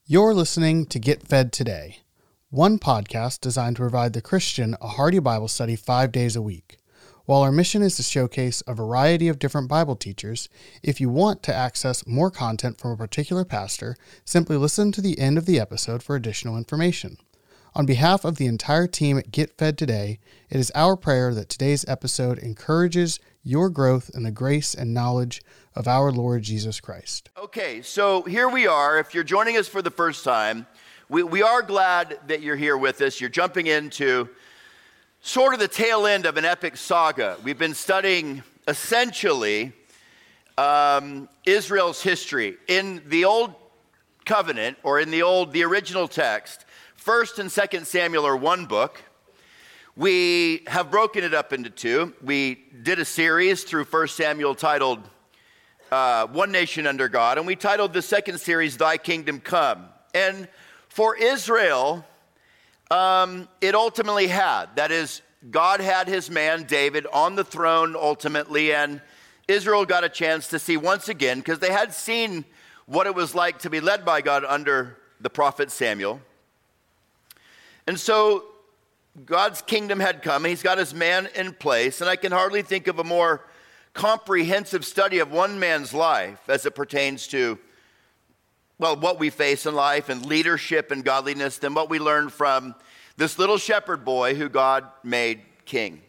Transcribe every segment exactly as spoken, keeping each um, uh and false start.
You're listening to Get Fed Today, one podcast designed to provide the Christian a hearty Bible study five days a week. While our mission is to showcase a variety of different Bible teachers, if you want to access more content from a particular pastor, simply listen to the end of the episode for additional information. On behalf of the entire team at Get Fed Today, it is our prayer that today's episode encourages your growth in the grace and knowledge of our Lord Jesus Christ. Okay, so here we are. If you're joining us for the first time, we, we are glad that you're here with us. You're jumping into sort of the tail end of an epic saga. We've been studying essentially um, Israel's history. In the Old Covenant, or in the old, the original text, First and Second Samuel are one book. We have broken it up into two. We did a series through First Samuel titled uh, One Nation Under God, and we titled the second series, Thy Kingdom Come. And for Israel, um, it ultimately had. That is, God had his man, David, on the throne ultimately, and Israel got a chance to see once again, because they had seen what it was like to be led by God under the prophet Samuel. And so God's kingdom had come. He's got his man in place. And I can hardly think of a more comprehensive study of one man's life as it pertains to, well, what we face in life and leadership and godliness than what we learned from this little shepherd boy who God made king.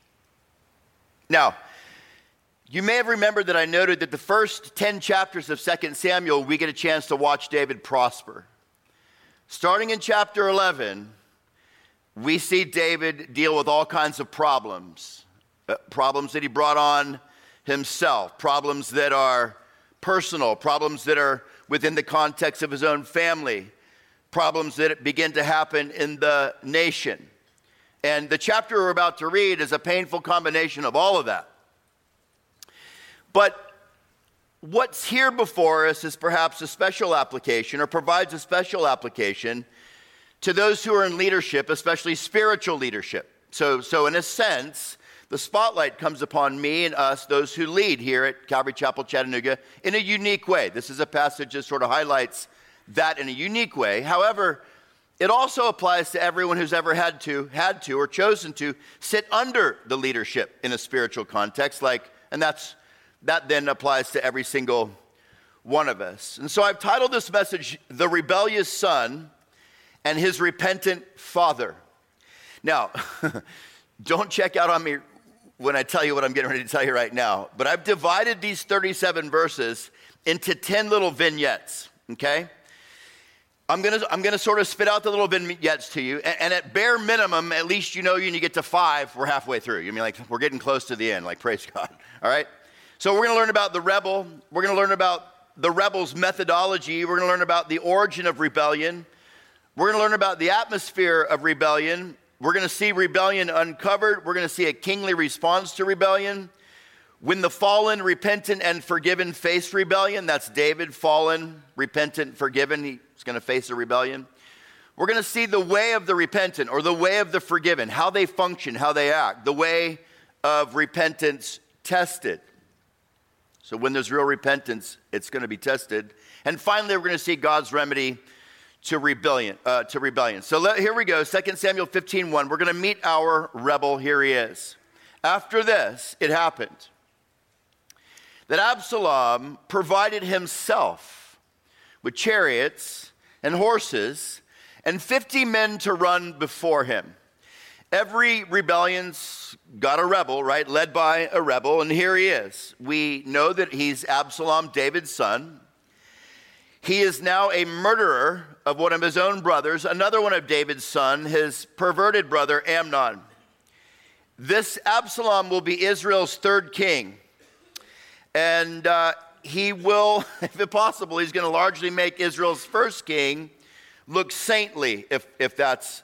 Now, you may have remembered that I noted that the first ten chapters of Second Samuel, we get a chance to watch David prosper. Starting in chapter eleven, we see David deal with all kinds of problems, uh, problems that he brought on himself, problems that are personal, problems that are within the context of his own family, problems that begin to happen in the nation. And the chapter we're about to read is a painful combination of all of that. But what's here before us is perhaps a special application, or provides a special application to those who are in leadership, especially spiritual leadership. So, so in a sense, the spotlight comes upon me and us, those who lead here at Calvary Chapel, Chattanooga, in a unique way. This is a passage that sort of highlights that in a unique way. However, it also applies to everyone who's ever had to, had to, or chosen to sit under the leadership in a spiritual context, like, and that's that then applies to every single one of us. And so I've titled this message, The Rebellious Son and His Repentant Father. Now, don't check out on me when I tell you what I'm getting ready to tell you right now, but I've divided these thirty-seven verses into ten little vignettes, okay? I'm gonna, I'm gonna sort of spit out the little vignettes to you, and, and at bare minimum, at least you know when you get to five, we're halfway through. You mean like, we're getting close to the end, like praise God, all right? So we're going to learn about the rebel. We're going to learn about the rebel's methodology. We're going to learn about the origin of rebellion. We're going to learn about the atmosphere of rebellion. We're going to see rebellion uncovered. We're going to see a kingly response to rebellion. When the fallen, repentant, and forgiven face rebellion, that's David, fallen, repentant, forgiven. He's going to face a rebellion. We're going to see the way of the repentant, or the way of the forgiven, how they function, how they act, the way of repentance tested. So when there's real repentance, it's going to be tested. And finally, we're going to see God's remedy to rebellion. Uh, to rebellion. So let, here we go, Second Samuel fifteen one. We're going to meet our rebel. Here he is. After this, it happened that Absalom provided himself with chariots and horses and fifty men to run before him. Every rebellion's got a rebel, right? Led by a rebel, and here he is. We know that he's Absalom, David's son. He is now a murderer of one of his own brothers, another one of David's son, his perverted brother Amnon. This Absalom will be Israel's third king, and uh, he will, if possible, he's going to largely make Israel's first king look saintly, if if that's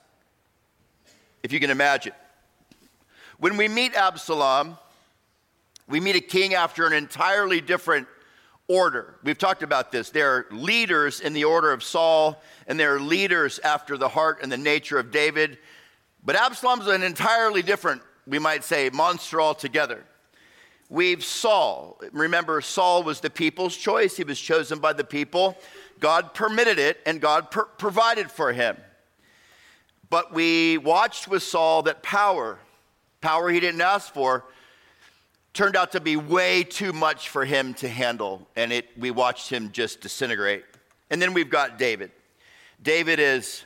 if you can imagine. When we meet Absalom, we meet a king after an entirely different order. We've talked about this. There are leaders in the order of Saul, and there are leaders after the heart and the nature of David. But Absalom's an entirely different, we might say, monster altogether. we've Saul. Remember, Saul was the people's choice. He was chosen by the people. God permitted it, and God per- provided for him. But we watched with Saul that power, power he didn't ask for, turned out to be way too much for him to handle, and it we watched him just disintegrate. And then we've got David. David is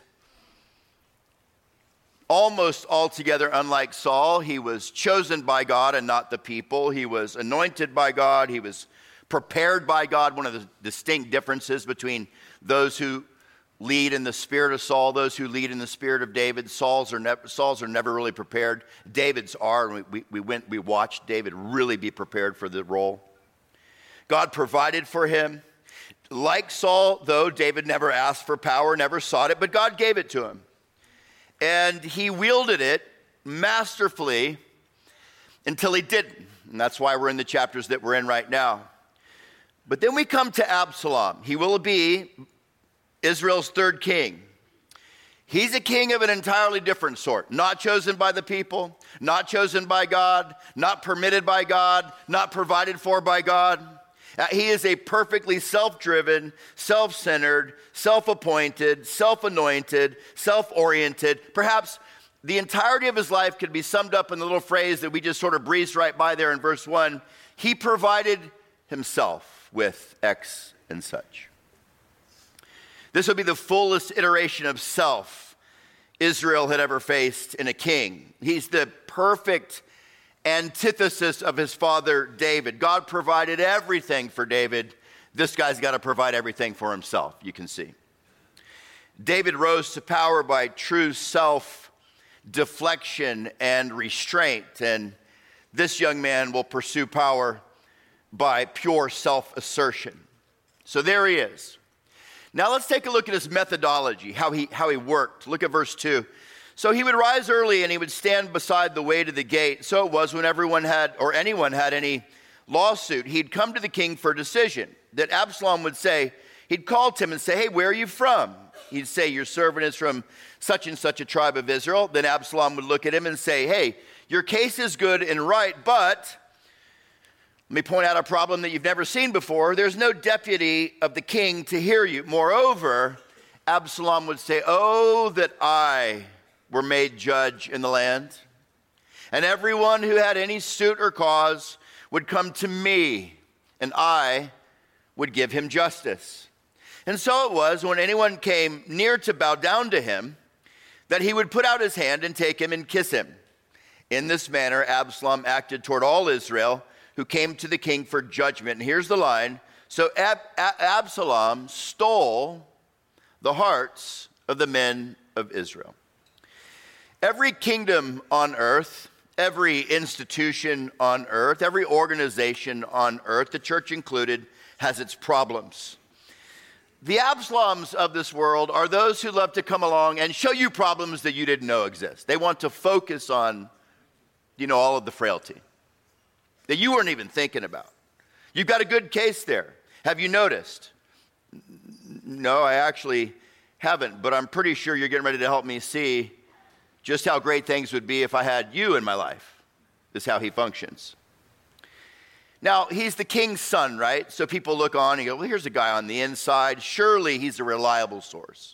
almost altogether unlike Saul. He was chosen by God and not the people. He was anointed by God. He was prepared by God. One of the distinct differences between those who lead in the spirit of Saul, those who lead in the spirit of David. Saul's are never, Saul's are never really prepared. David's are. And we, we went, we watched David really be prepared for the role. God provided for him. Like Saul, though, David never asked for power, never sought it, but God gave it to him. And he wielded it masterfully until he didn't. And that's why we're in the chapters that we're in right now. But then we come to Absalom. He will be Israel's third king. He's a king of an entirely different sort. Not chosen by the people, not chosen by God, not permitted by God, not provided for by God. Uh, he is a perfectly self-driven, self-centered, self-appointed, self-anointed, self-oriented. Perhaps the entirety of his life could be summed up in the little phrase that we just sort of breezed right by there in verse one. He provided himself with X and such. This would be the fullest iteration of self Israel had ever faced in a king. He's the perfect antithesis of his father David. God provided everything for David. This guy's got to provide everything for himself, you can see. David rose to power by true self-deflection and restraint, and this young man will pursue power by pure self-assertion. So there he is. Now let's take a look at his methodology, how he, how he worked. Look at verse two. So he would rise early and he would stand beside the way to the gate. So it was when everyone had, or anyone had any lawsuit, he'd come to the king for a decision. That Absalom would say, he'd call to him and say, hey, where are you from? He'd say, your servant is from such and such a tribe of Israel. Then Absalom would look at him and say, hey, your case is good and right, but let me point out a problem that you've never seen before. There's no deputy of the king to hear you. Moreover, Absalom would say, oh, that I were made judge in the land, and everyone who had any suit or cause would come to me, and I would give him justice. And so it was, when anyone came near to bow down to him, that he would put out his hand and take him and kiss him. In this manner, Absalom acted toward all Israel who came to the king for judgment. And here's the line. So Ab- Ab- Absalom stole the hearts of the men of Israel. Every kingdom on earth, every institution on earth, every organization on earth, the church included, has its problems. The Absaloms of this world are those who love to come along and show you problems that you didn't know exist. They want to focus on, you know, all of the frailty that you weren't even thinking about. You've got a good case there. Have you noticed? No, I actually haven't, but I'm pretty sure you're getting ready to help me see just how great things would be if I had you in my life. This is how he functions. Now, he's the king's son, right? So people look on and go, well, here's a guy on the inside. Surely he's a reliable source.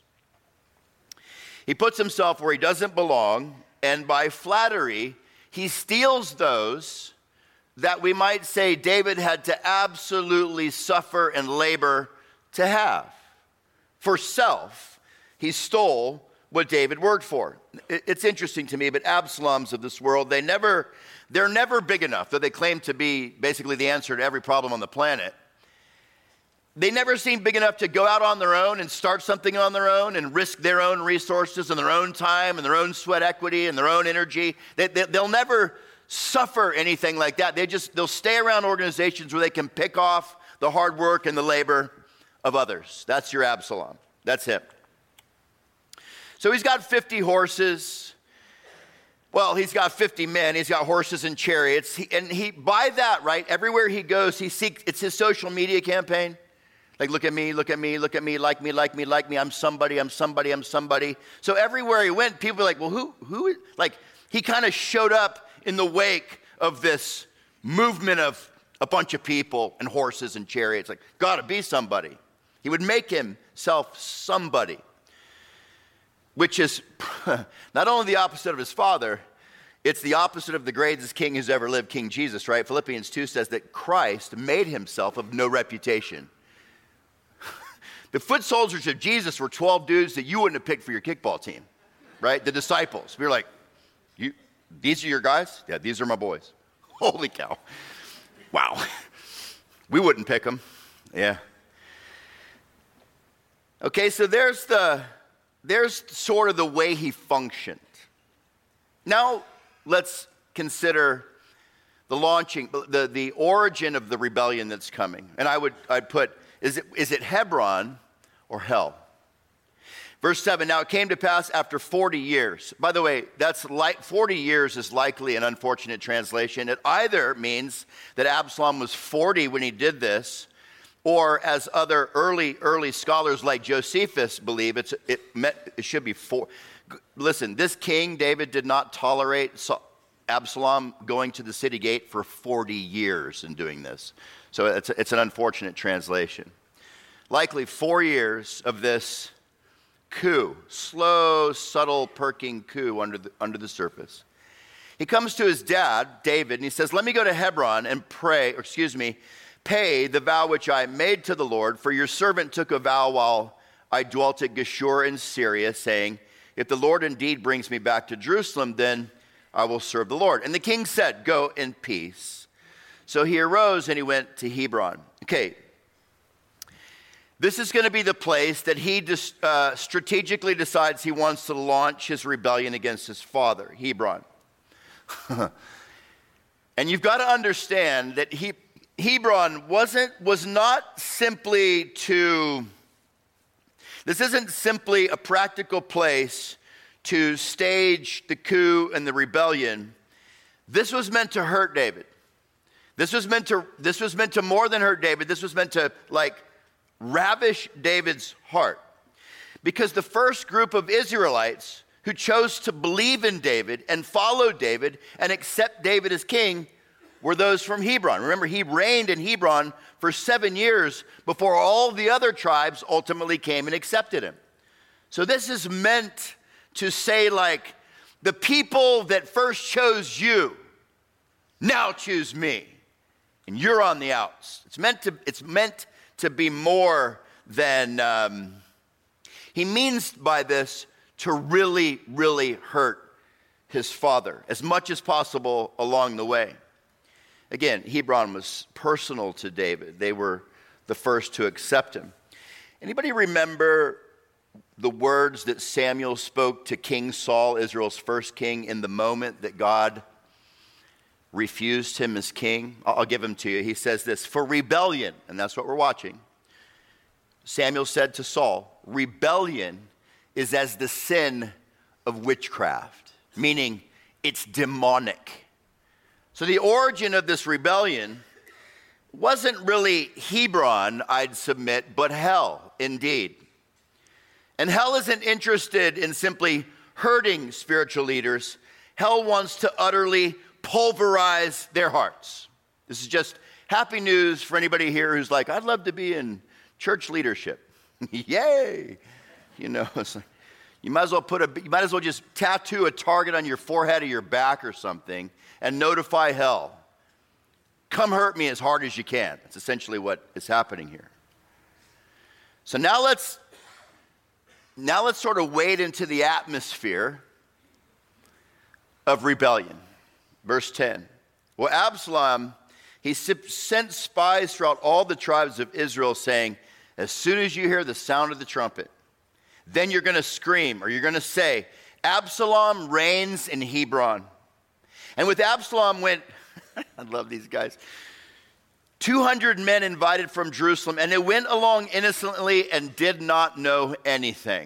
He puts himself where he doesn't belong, and by flattery, he steals those that we might say David had to absolutely suffer and labor to have. For self, he stole what David worked for. It's interesting to me, but Absaloms of this world, they never, they're never big enough, though they claim to be basically the answer to every problem on the planet. They never seem big enough to go out on their own and start something on their own and risk their own resources and their own time and their own sweat equity and their own energy. They, they, they'll never suffer anything like that. They just, they'll stay around organizations where they can pick off the hard work and the labor of others. That's your Absalom. That's him. So he's got fifty horses. Well, he's got fifty men. He's got horses and chariots. He, and he, by that, right, everywhere he goes, he seeks, it's his social media campaign. Like, look at me, look at me, look at me, like me, like me, like me. I'm somebody, I'm somebody, I'm somebody. So everywhere he went, people were like, well, who, who, like, he kind of showed up in the wake of this movement of a bunch of people and horses and chariots. Like, gotta be somebody. He would make himself somebody, which is not only the opposite of his father, it's the opposite of the greatest king who's ever lived, King Jesus, right? Philippians two says that Christ made himself of no reputation. The foot soldiers of Jesus were twelve dudes that you wouldn't have picked for your kickball team, right? The disciples. We were like, "You, these are your guys? Yeah, these are my boys." Holy cow. Wow. We wouldn't pick them. Yeah. Okay, so there's the, there's sort of the way he functioned. Now, let's consider the launching, the, the origin of the rebellion that's coming. And I would, I'd put, is it, is it Hebron or hell? Verse seven, now it came to pass after forty years. By the way, that's like forty years is likely an unfortunate translation. It either means that Absalom was forty when he did this, or as other early, early scholars like Josephus believe, it's, it, meant, it should be four. Listen, this king, David, did not tolerate Absalom going to the city gate for forty years in doing this. So it's, it's an unfortunate translation. Likely four years of this coup, slow, subtle, perking coup under the, under the surface. He comes to his dad, David, and he says, let me go to Hebron and pray, or excuse me, pay the vow which I made to the Lord, for your servant took a vow while I dwelt at Geshur in Syria, saying, if the Lord indeed brings me back to Jerusalem, then I will serve the Lord. And the king said, go in peace. So he arose and he went to Hebron. Okay, this is going to be the place that he dis, uh, strategically decides he wants to launch his rebellion against his father, Hebron. And you've got to understand that he, Hebron wasn't, was not simply to, this isn't simply a practical place to stage the coup and the rebellion. This was meant to hurt David. This was meant to, this was meant to more than hurt David. This was meant to like ravish David's heart. Because the first group of Israelites who chose to believe in David and follow David and accept David as king were those from Hebron. Remember, he reigned in Hebron for seven years before all the other tribes ultimately came and accepted him. So this is meant to say, like, the people that first chose you now choose me, and you're on the outs. It's meant to, it's meant to be more than, um, he means by this to really, really hurt his father as much as possible along the way. Again, Hebron was personal to David. They were the first to accept him. Anybody remember the words that Samuel spoke to King Saul, Israel's first king, in the moment that God refused him as king? I'll give him to you. He says this, for rebellion, and that's what we're watching. Samuel said to Saul, rebellion is as the sin of witchcraft, meaning it's demonic. So the origin of this rebellion wasn't really Hebron, I'd submit, but hell, indeed. And hell isn't interested in simply hurting spiritual leaders. Hell wants to utterly pulverize their hearts. This is just happy news for anybody here who's like, I'd love to be in church leadership. Yay! You know, it's like, you might as well put a, you might as well just tattoo a target on your forehead or your back or something and notify hell. Come hurt me as hard as you can. That's essentially what is happening here. So now let's now let's sort of wade into the atmosphere of rebellion. Verse ten. Well, Absalom, he sent spies throughout all the tribes of Israel, saying, as soon as you hear the sound of the trumpet, then you're going to scream, or you're going to say, Absalom reigns in Hebron. And with Absalom went, I love these guys, two hundred men invited from Jerusalem, and they went along innocently and did not know anything.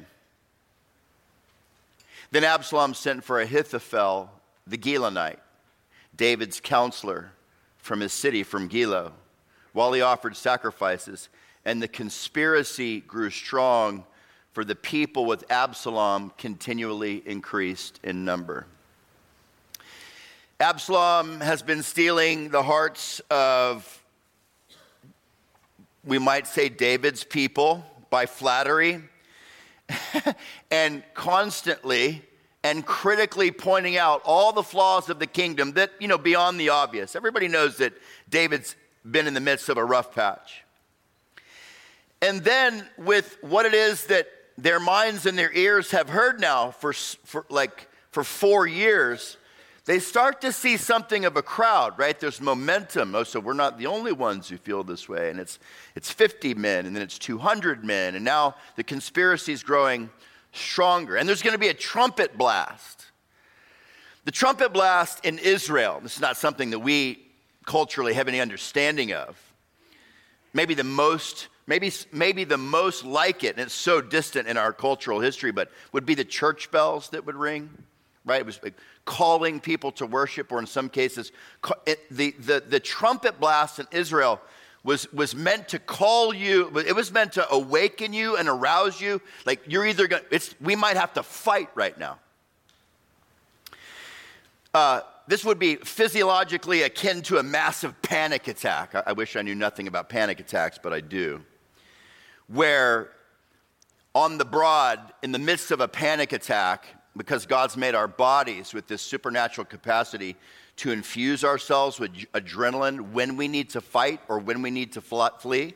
Then Absalom sent for Ahithophel, the Gilonite, David's counselor from his city, from Gilo, while he offered sacrifices. And the conspiracy grew strong, for the people with Absalom continually increased in number. Absalom has been stealing the hearts of, we might say, David's people by flattery and constantly and critically pointing out all the flaws of the kingdom that, you know, beyond the obvious. Everybody knows that David's been in the midst of a rough patch. And then with what it is that their minds and their ears have heard now for, for like for four years, they start to see something of a crowd, right? There's momentum. Oh, so we're not the only ones who feel this way. And it's it's fifty men, and then it's two hundred men. And now the conspiracy is growing stronger. And there's going to be a trumpet blast. The trumpet blast in Israel, this is not something that we culturally have any understanding of. Maybe the most, maybe, maybe the most like it, and it's so distant in our cultural history, but would be the church bells that would ring, right? It was like calling people to worship, or in some cases, it, the, the, the trumpet blast in Israel was, was meant to call you, it was meant to awaken you and arouse you. Like you're either going to, we might have to fight right now. Uh, this would be physiologically akin to a massive panic attack. I, I wish I knew nothing about panic attacks, but I do. Where on the broad, in the midst of a panic attack, because God's made our bodies with this supernatural capacity to infuse ourselves with adrenaline when we need to fight or when we need to flee,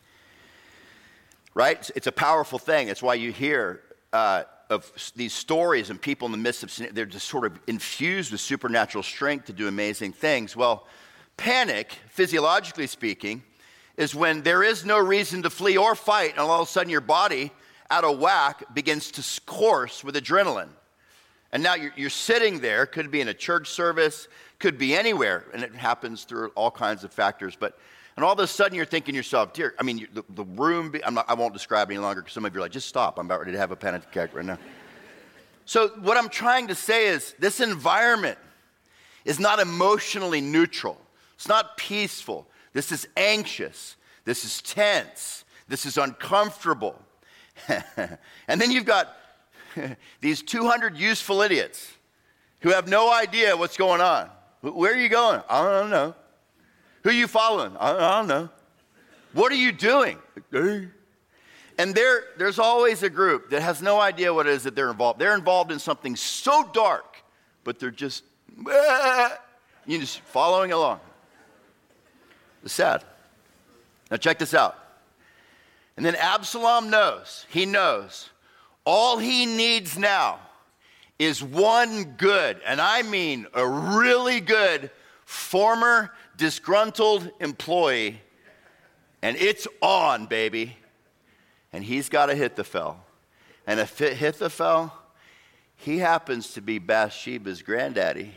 right? It's a powerful thing. It's why you hear uh, of these stories and people in the midst of, they're just sort of infused with supernatural strength to do amazing things. Well, panic, physiologically speaking, is when there is no reason to flee or fight, and all of a sudden your body, out of whack, begins to course with adrenaline. And now you're, you're sitting there, could be in a church service, could be anywhere, and it happens through all kinds of factors. But and all of a sudden you're thinking to yourself, dear, I mean, you, the, the room, be, I'm not, I won't describe it any longer because some of you are like, just stop, I'm about ready to have a panic attack right now. So what I'm trying to say is this environment is not emotionally neutral. It's not peaceful. This is anxious. This is tense. This is uncomfortable. And then you've got these two hundred useful idiots who have no idea what's going on. Where are you going? I don't know. Who are you following? I don't know. What are you doing? And there, there's always a group that has no idea what it is that they're involved. They're involved in something so dark, but they're just, you're just following along. It's sad. Now check this out. And then Absalom knows, he knows, all he needs now is one good, and I mean a really good, former disgruntled employee, and it's on, baby. And he's got Ahithophel. And Ahithophel, he happens to be Bathsheba's granddaddy.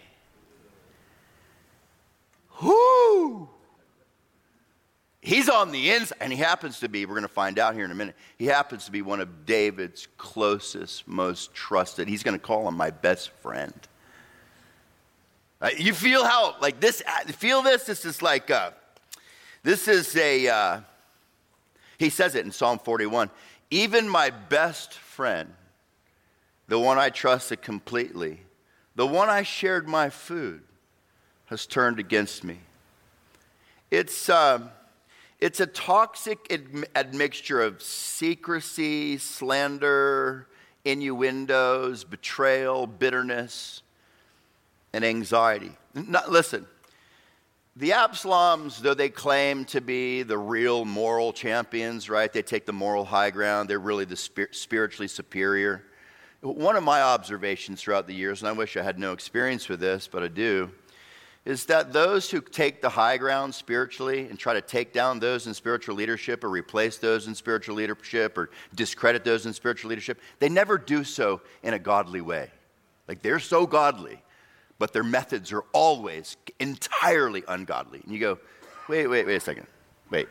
Whoo! He's on the inside, and he happens to be, we're going to find out here in a minute, he happens to be one of David's closest, most trusted. He's going to call him my best friend. Uh, you feel how, like this, feel this? This is like, uh, this is a, uh, he says it in Psalm forty-one, even my best friend, the one I trusted completely, the one I shared my food, has turned against me. It's, um, It's a toxic ad- admixture of secrecy, slander, innuendos, betrayal, bitterness, and anxiety. Not, listen, the Absaloms, though they claim to be the real moral champions, right? They take the moral high ground. They're really the spir- spiritually superior. One of my observations throughout the years, and I wish I had no experience with this, but I do, is that those who take the high ground spiritually and try to take down those in spiritual leadership or replace those in spiritual leadership or discredit those in spiritual leadership, they never do so in a godly way. Like they're so godly, but their methods are always entirely ungodly. And you go, wait, wait, wait a second. Wait.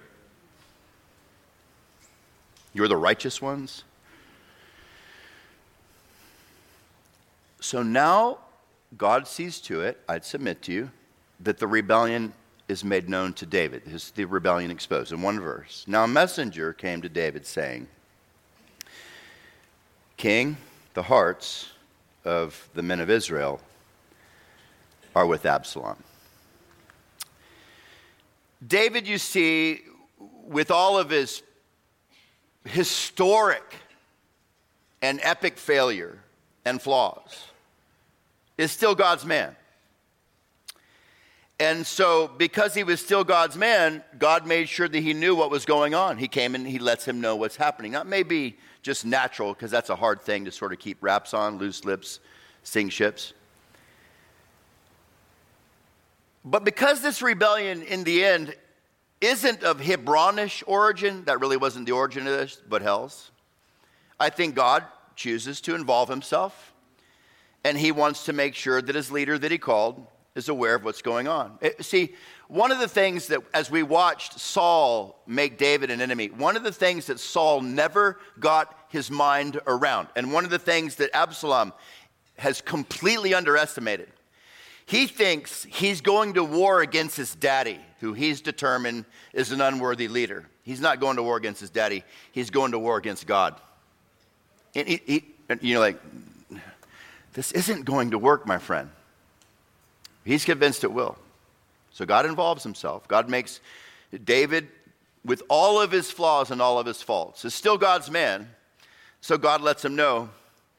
You're the righteous ones? So now God sees to it, I'd submit to you, that the rebellion is made known to David. This is the rebellion exposed in one verse. Now a messenger came to David saying, King, the hearts of the men of Israel are with Absalom. David, you see, with all of his historic and epic failure and flaws, is still God's man. And so because he was still God's man, God made sure that he knew what was going on. He came and he lets him know what's happening. That may be just natural, because that's a hard thing to sort of keep wraps on, loose lips, sing ships. But because this rebellion in the end isn't of Hebronish origin, that really wasn't the origin of this, but hell's, I think God chooses to involve himself, and he wants to make sure that his leader that he called is aware of what's going on. It, see, one of the things that, as we watched Saul make David an enemy, one of the things that Saul never got his mind around, and one of the things that Absalom has completely underestimated, he thinks he's going to war against his daddy, who he's determined is an unworthy leader. He's not going to war against his daddy. He's going to war against God. And he, he, and you're like, this isn't going to work, my friend. He's convinced it will. So God involves himself. God makes David, with all of his flaws and all of his faults, is still God's man. So God lets him know.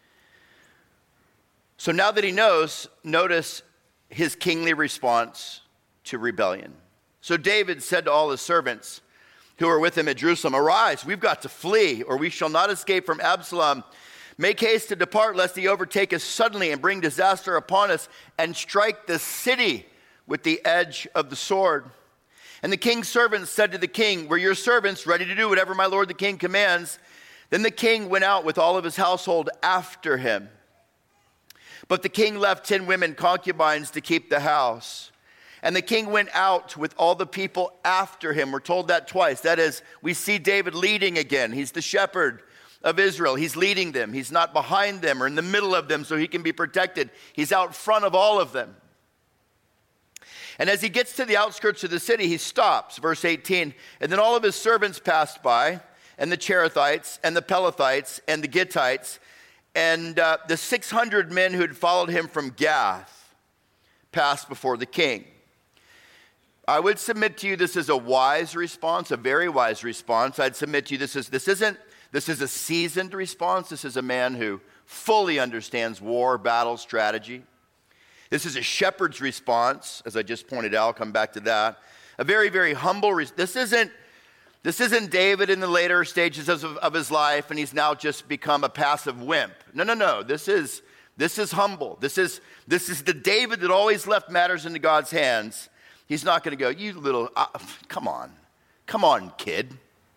So now that he knows, notice his kingly response to rebellion. So David said to all his servants who were with him at Jerusalem, "Arise, we've got to flee, or we shall not escape from Absalom. Make haste to depart, lest he overtake us suddenly and bring disaster upon us and strike the city with the edge of the sword." And the king's servants said to the king, "We're your servants, ready to do whatever my lord the king commands." Then the king went out with all of his household after him. But the king left ten women concubines to keep the house. And the king went out with all the people after him. We're told that twice. That is, we see David leading again. He's the shepherd of Israel. He's leading them. He's not behind them or in the middle of them so he can be protected. He's out front of all of them. And as he gets to the outskirts of the city, he stops, verse eighteen. And then all of his servants passed by, and the Cherethites, and the Pelethites, and the Gittites, and uh, the six hundred men who had followed him from Gath passed before the king. I would submit to you this is a wise response, a very wise response. I'd submit to you this is this isn't this is a seasoned response. This is a man who fully understands war, battle, strategy. This is a shepherd's response, as I just pointed out. I'll come back to that. A very, very humble. Re- this isn't this isn't David in the later stages of, of his life, and he's now just become a passive wimp. No, no, no. This is this is humble. This is this is the David that always left matters into God's hands. He's not going to go, "You little, uh, come on, come on, kid."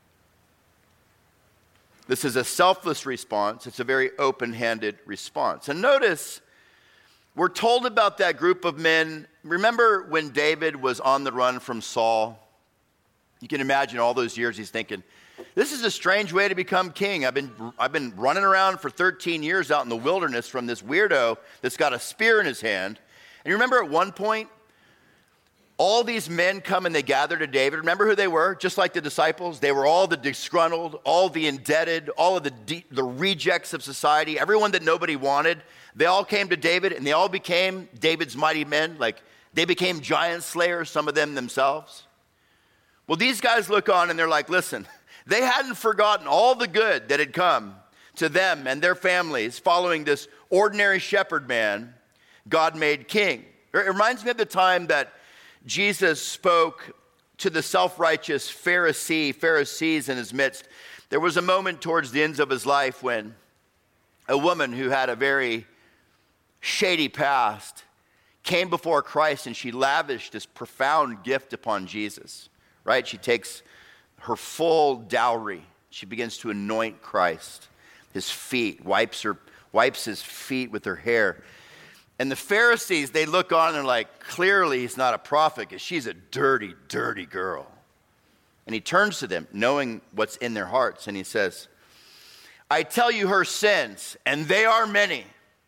This is a selfless response. It's a very open-handed response. And notice, we're told about that group of men. Remember when David was on the run from Saul? You can imagine all those years he's thinking, this is a strange way to become king. I've been, I've been running around for thirteen years out in the wilderness from this weirdo that's got a spear in his hand. And you remember at one point, all these men come and they gather to David. Remember who they were? Just like the disciples. They were all the disgruntled, all the indebted, all of the de- the rejects of society, everyone that nobody wanted. They all came to David, and they all became David's mighty men. Like, they became giant slayers, some of them themselves. Well, these guys look on, and they're like, listen, they hadn't forgotten all the good that had come to them and their families following this ordinary shepherd man God made king. It reminds me of the time that Jesus spoke to the self-righteous Pharisee, Pharisees in his midst. There was a moment towards the ends of his life when a woman who had a very shady past came before Christ, and she lavished this profound gift upon Jesus, right? She takes her full dowry. She begins to anoint Christ, his feet, wipes her, wipes his feet with her hair. And the Pharisees, they look on and they're like, clearly he's not a prophet because she's a dirty, dirty girl. And he turns to them, knowing what's in their hearts, and he says, I tell you her sins, and they are many,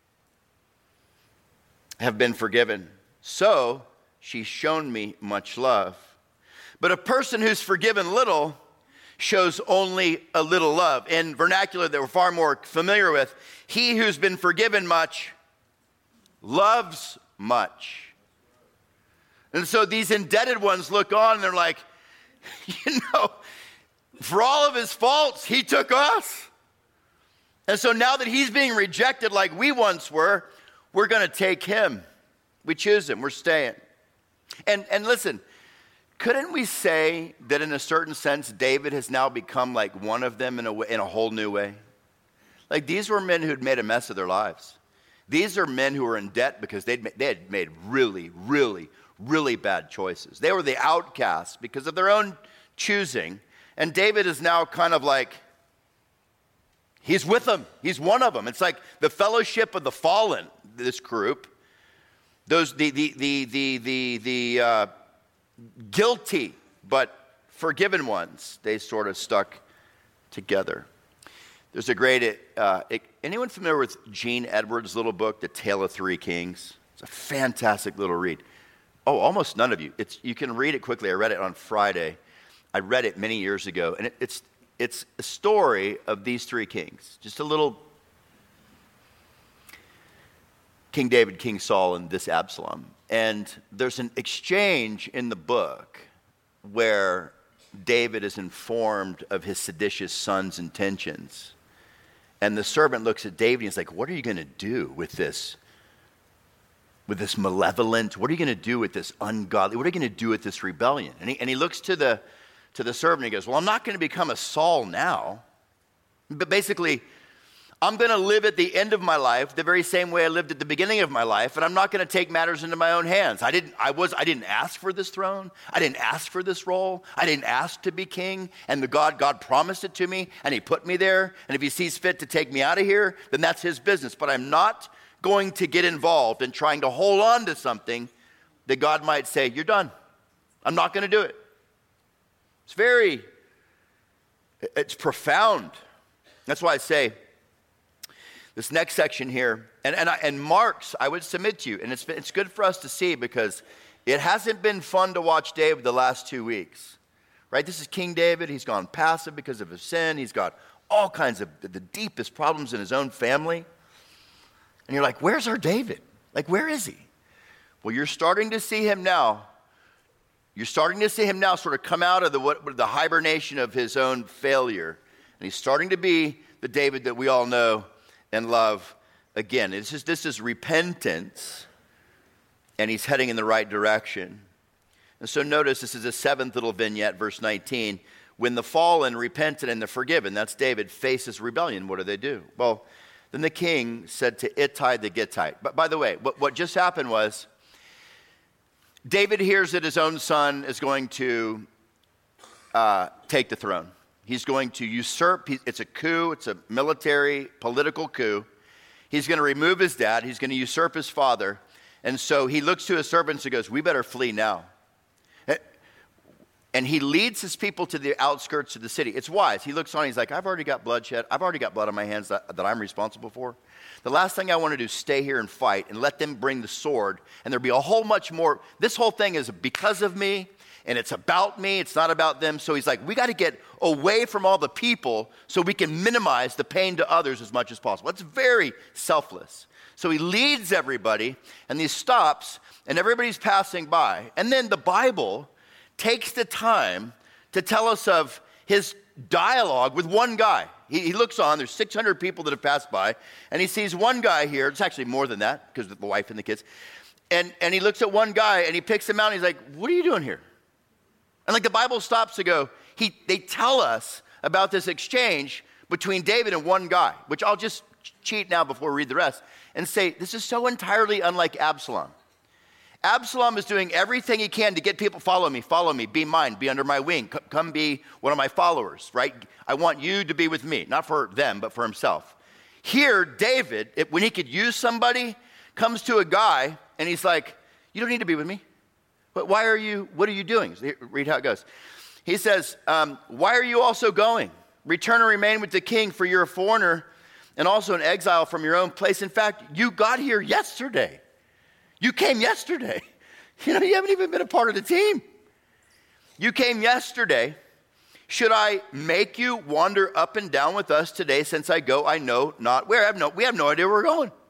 have been forgiven. So she's shown me much love. But a person who's forgiven little shows only a little love. In vernacular that we're far more familiar with, he who's been forgiven much loves much. And so these indebted ones look on and they're like, you know, for all of his faults, he took us. And so now that he's being rejected like we once were, we're going to take him. We choose him. We're staying. And, and listen, couldn't we say that in a certain sense, David has now become like one of them in a, way, in a whole new way? Like these were men who'd made a mess of their lives. These are men who were in debt because they'd, they had made really, really, really bad choices. They were the outcasts because of their own choosing. And David is now kind of like, he's with them. He's one of them. It's like the fellowship of the fallen, this group. Those, the, the, the, the, the, the uh, guilty but forgiven ones, they sort of stuck together. There's a great, uh, anyone familiar with Gene Edwards' little book, The Tale of Three Kings? It's a fantastic little read. Oh, almost none of you. It's, you can read it quickly. I read it on Friday. I read it many years ago. And it, it's, it's a story of these three kings. Just a little King David, King Saul, and this Absalom. And there's an exchange in the book where David is informed of his seditious son's intentions. And the servant looks at David and he's like, what are you going to do with this? With this malevolent, what are you going to do with this ungodly? What are you going to do with this rebellion? And he, and he looks to the, to the servant and he goes, well, I'm not going to become a Saul now. But basically, I'm going to live at the end of my life the very same way I lived at the beginning of my life, and I'm not going to take matters into my own hands. I didn't, I was, I didn't ask for this throne. I didn't ask for this role. I didn't ask to be king, and the God, God promised it to me, and he put me there, and if he sees fit to take me out of here, then that's his business. But I'm not going to get involved in trying to hold on to something that God might say, you're done. I'm not going to do it. It's very, it's profound. That's why I say, this next section here, and, and, I, and marks, I would submit to you, and it's, it's good for us to see because it hasn't been fun to watch David the last two weeks, right? This is King David. He's gone passive because of his sin. He's got all kinds of the deepest problems in his own family. And you're like, where's our David? Like, where is he? Well, you're starting to see him now. You're starting to see him now sort of come out of the, what, the hibernation of his own failure. And he's starting to be the David that we all know and love again. It's just, this is repentance, and he's heading in the right direction. And so notice this is a seventh little vignette, verse nineteen. When the fallen, repentant, and the forgiven, that's David, faces rebellion, what do they do? Well, then the king said to Ittai the Gittite. But by the way, what, what just happened was David hears that his own son is going to uh, take the throne. He's going to usurp. It's a coup. It's a military, political coup. He's going to remove his dad. He's going to usurp his father. And so he looks to his servants and goes, we better flee now. And he leads his people to the outskirts of the city. It's wise. He looks on, he's like, I've already got bloodshed. I've already got blood on my hands that, that I'm responsible for. The last thing I want to do is stay here and fight and let them bring the sword. And there'll be a whole much more. This whole thing is because of me. And it's about me, it's not about them. So he's like, we got to get away from all the people so we can minimize the pain to others as much as possible. It's very selfless. So he leads everybody, and he stops, and everybody's passing by. And then the Bible takes the time to tell us of his dialogue with one guy. He, he looks on, there's six hundred people that have passed by, and he sees one guy here. It's actually more than that, because of the wife and the kids. And, and he looks at one guy, and he picks him out, and he's like, what are you doing here? And like the Bible stops to go, he, they tell us about this exchange between David and one guy, which I'll just cheat now before we read the rest, and say, this is so entirely unlike Absalom. Absalom is doing everything he can to get people, follow me, follow me, be mine, be under my wing, C- come be one of my followers, right? I want you to be with me, not for them, but for himself. Here, David, it, when he could use somebody, comes to a guy, and he's like, you don't need to be with me. But why are you, what are you doing? Read how it goes. He says, um, why are you also going? Return and remain with the king, for you're a foreigner and also an exile from your own place. In fact, you got here yesterday. You came yesterday. You know, you haven't even been a part of the team. You came yesterday. Should I make you wander up and down with us today, since I go, I know not where? I have no, we have no idea where we're going.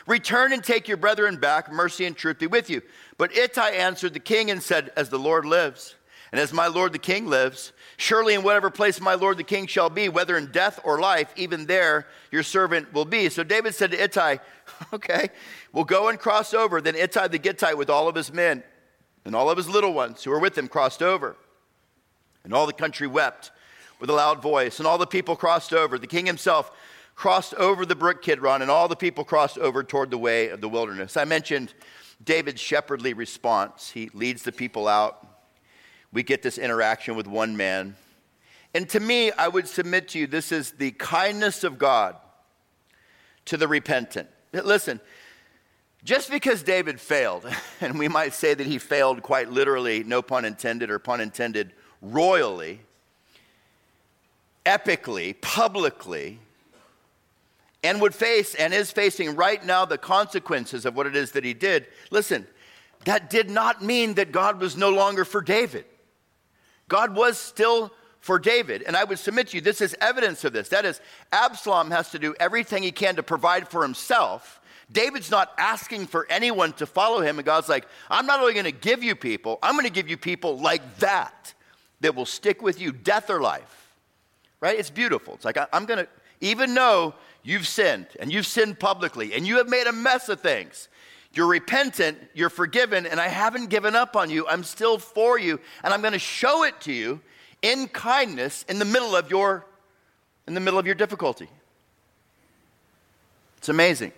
Return and take your brethren back. Mercy and truth be with you. But Ittai answered the king and said, as the Lord lives, and as my lord the king lives, surely in whatever place my lord the king shall be, whether in death or life, even there your servant will be. So David said to Ittai, okay, we'll go and cross over. Then Ittai the Gittite with all of his men and all of his little ones who were with him crossed over. And all the country wept with a loud voice, and all the people crossed over. The king himself crossed over the brook Kidron, and all the people crossed over toward the way of the wilderness. I mentioned David's shepherdly response. He leads the people out. We get this interaction with one man. And to me, I would submit to you, this is the kindness of God to the repentant. Listen, just because David failed, and we might say that he failed quite literally, no pun intended or pun intended, royally, epically, publicly, and would face and is facing right now the consequences of what it is that he did. Listen, that did not mean that God was no longer for David. God was still for David. And I would submit to you, this is evidence of this. That is, Absalom has to do everything he can to provide for himself. David's not asking for anyone to follow him. And God's like, I'm not only going to give you people, I'm going to give you people like that, that will stick with you, death or life. Right? It's beautiful. It's like, I'm going to, even though you've sinned, and you've sinned publicly, and you have made a mess of things, you're repentant, you're forgiven, and I haven't given up on you. I'm still for you, and I'm going to show it to you in kindness in the middle of your, in the middle of your difficulty. It's amazing.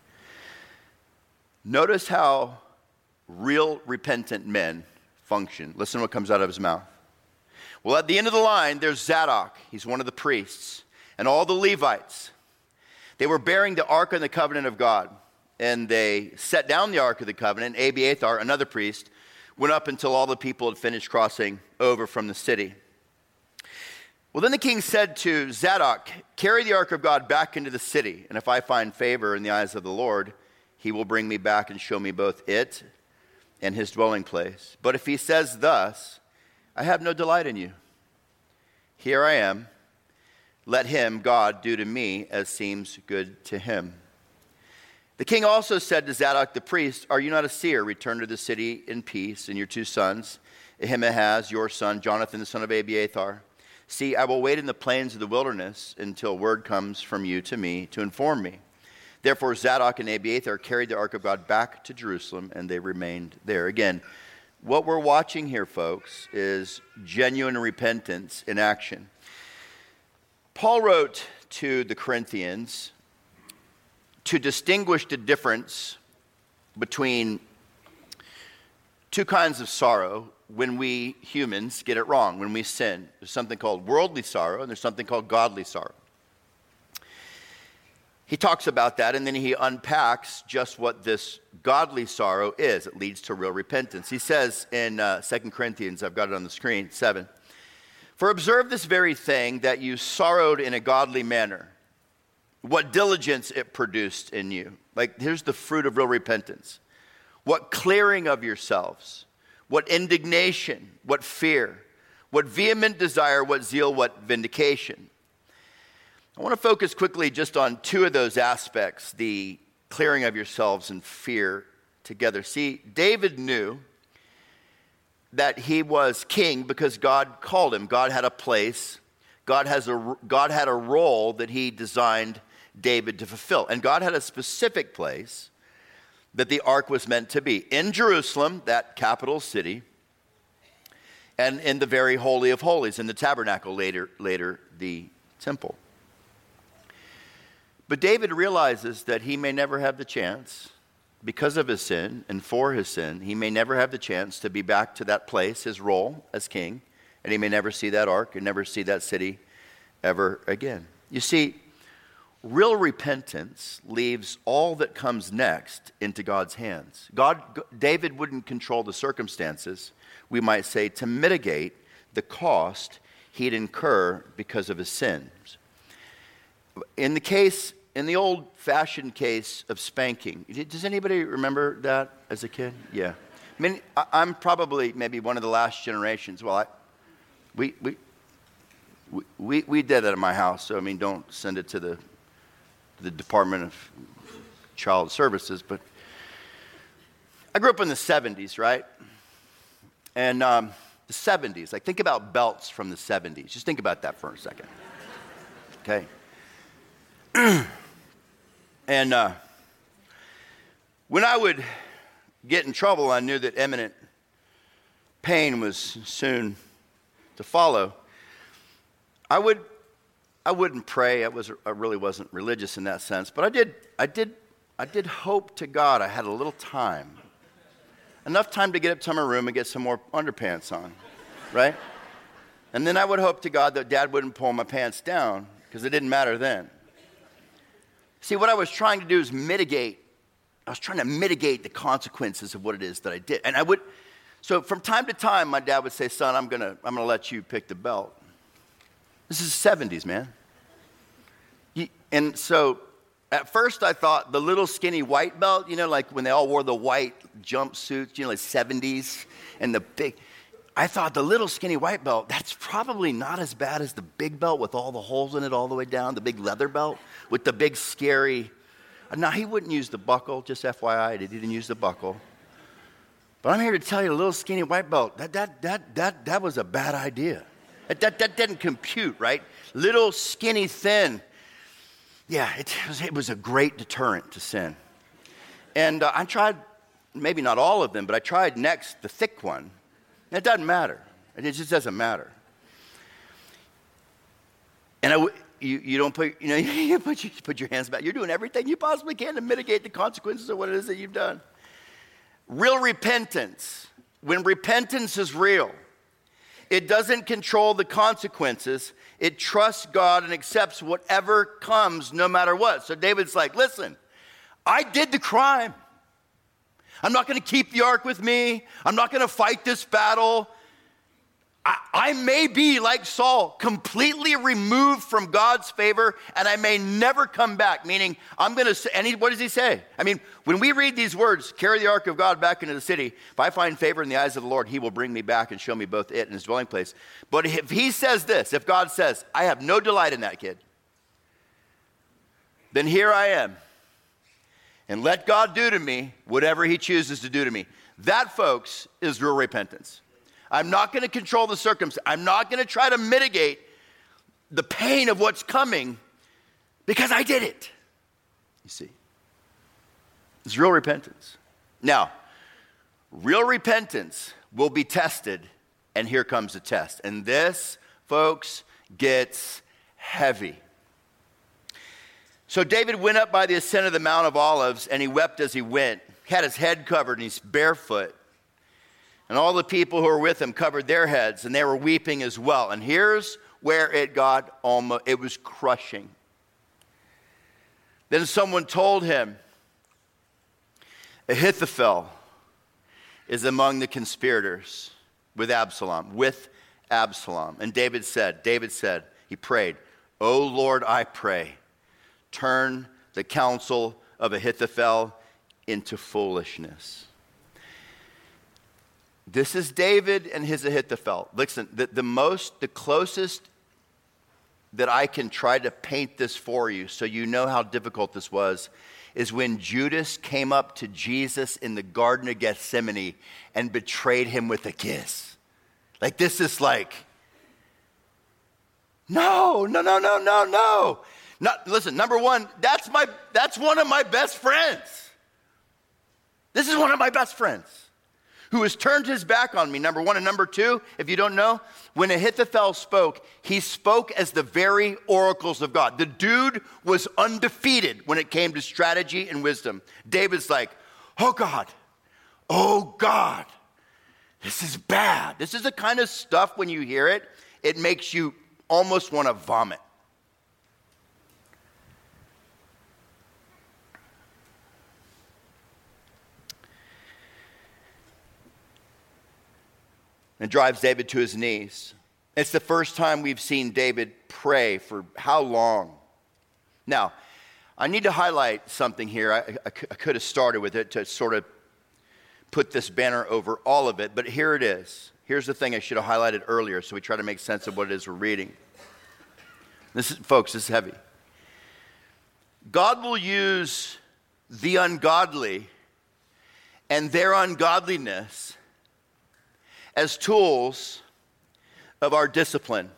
Notice how real repentant men function. Listen to what comes out of his mouth. Well, at the end of the line, there's Zadok. He's one of the priests. And all the Levites. They were bearing the Ark of the Covenant of God. And they set down the Ark of the Covenant. Abiathar, another priest, went up until all the people had finished crossing over from the city. Well, then the king said to Zadok, carry the Ark of God back into the city. And if I find favor in the eyes of the Lord, he will bring me back and show me both it and his dwelling place. But if he says thus, I have no delight in you. Here I am. Let him, God, do to me as seems good to him. The king also said to Zadok the priest, are you not a seer? Return to the city in peace, and your two sons, Ahimaaz, your son, Jonathan, the son of Abiathar. See, I will wait in the plains of the wilderness until word comes from you to me to inform me. Therefore Zadok and Abiathar carried the ark of God back to Jerusalem, and they remained there. Again, what we're watching here, folks, is genuine repentance in action. Paul wrote to the Corinthians to distinguish the difference between two kinds of sorrow when we humans get it wrong, when we sin. There's something called worldly sorrow, and there's something called godly sorrow. He talks about that, and then he unpacks just what this godly sorrow is. It leads to real repentance. He says in uh, Second Corinthians, I've got it on the screen, seven, for observe this very thing, that you sorrowed in a godly manner, what diligence it produced in you. Like, here's the fruit of real repentance. What clearing of yourselves, what indignation, what fear, what vehement desire, what zeal, what vindication. I want to focus quickly just on two of those aspects, the clearing of yourselves and fear together. See, David knew that he was king because God called him. God had a place. God has a, God had a role that he designed David to fulfill. And God had a specific place that the ark was meant to be. In Jerusalem, that capital city, and in the very holy of holies, in the tabernacle, later, later the temple. But David realizes that he may never have the chance, because of his sin and for his sin, he may never have the chance to be back to that place, his role as king, and he may never see that ark and never see that city ever again. You see, real repentance leaves all that comes next into God's hands. God, David wouldn't control the circumstances, we might say, to mitigate the cost he'd incur because of his sins. In the case, in the old-fashioned case of spanking, does anybody remember that as a kid? Yeah. I mean, I'm probably maybe one of the last generations. Well, I, we, we, we, we did that at my house, so I mean, don't send it to the the Department of child services, but I grew up in the seventies, right? And um, the seventies, like think about belts from the seventies. Just think about that for a second, okay? And uh, when I would get in trouble, I knew that imminent pain was soon to follow. I would, I wouldn't pray. I was, I really wasn't religious in that sense, but I did, I did, I did hope to God I had a little time, enough time to get up to my room and get some more underpants on, right? And then I would hope to God that Dad wouldn't pull my pants down because it didn't matter then. See, what I was trying to do is mitigate. I was trying to mitigate the consequences of what it is that I did, and I would. So from time to time, my dad would say, "Son, I'm gonna, I'm gonna let you pick the belt." This is the seventies, man. And so at first I thought the little skinny white belt, you know, like when they all wore the white jumpsuits, you know, like seventies, and the big, I thought the little skinny white belt, that's probably not as bad as the big belt with all the holes in it all the way down, the big leather belt with the big scary. Now, he wouldn't use the buckle, just F Y I, he didn't use the buckle. But I'm here to tell you, a little skinny white belt, that that that that that was a bad idea. That that, that didn't compute, right? Little skinny thin. Yeah, it was, it was a great deterrent to sin. And uh, I tried, maybe not all of them, but I tried next the thick one. It doesn't matter. It just doesn't matter. And I, you, you don't put, you know, you put, you put your hands back. You're doing everything you possibly can to mitigate the consequences of what it is that you've done. Real repentance, when repentance is real, it doesn't control the consequences. It trusts God and accepts whatever comes no matter what. So David's like, listen, I did the crime. I'm not going to keep the ark with me. I'm not going to fight this battle. I, I may be like Saul, completely removed from God's favor, and I may never come back, meaning I'm going to say, and he, what does he say? I mean, when we read these words, carry the ark of God back into the city, if I find favor in the eyes of the Lord, he will bring me back and show me both it and his dwelling place. But if he says this, if God says, I have no delight in that kid, then here I am. And let God do to me whatever he chooses to do to me. That, folks, is real repentance. I'm not going to control the circumstance. I'm not going to try to mitigate the pain of what's coming because I did it. You see, it's real repentance. Now, real repentance will be tested, and here comes the test. And this, folks, gets heavy. So David went up by the ascent of the Mount of Olives, and he wept as he went. He had his head covered, and he's barefoot. And all the people who were with him covered their heads, and they were weeping as well. And here's where it got almost, it was crushing. Then someone told him, Ahithophel is among the conspirators with Absalom, with Absalom. And David said, David said, he prayed, O Lord, I pray, turn the counsel of Ahithophel into foolishness. This is David and his Ahithophel. Listen, the, the most, the closest that I can try to paint this for you so you know how difficult this was is when Judas came up to Jesus in the Garden of Gethsemane and betrayed him with a kiss. Like this is like, no, no, no, no, no, no. Not, listen, number one, that's my that's one of my best friends. This is one of my best friends who has turned his back on me, number one. And number two, if you don't know, when Ahithophel spoke, he spoke as the very oracles of God. The dude was undefeated when it came to strategy and wisdom. David's like, oh God, oh God, this is bad. This is the kind of stuff when you hear it, it makes you almost want to vomit. And drives David to his knees. It's the first time we've seen David pray for how long? Now, I need to highlight something here. I, I, I could have started with it to sort of put this banner over all of it, but here it is. Here's the thing I should have highlighted earlier so we try to make sense of what it is we're reading. This is, folks, this is heavy. God will use the ungodly and their ungodliness as tools of our discipline.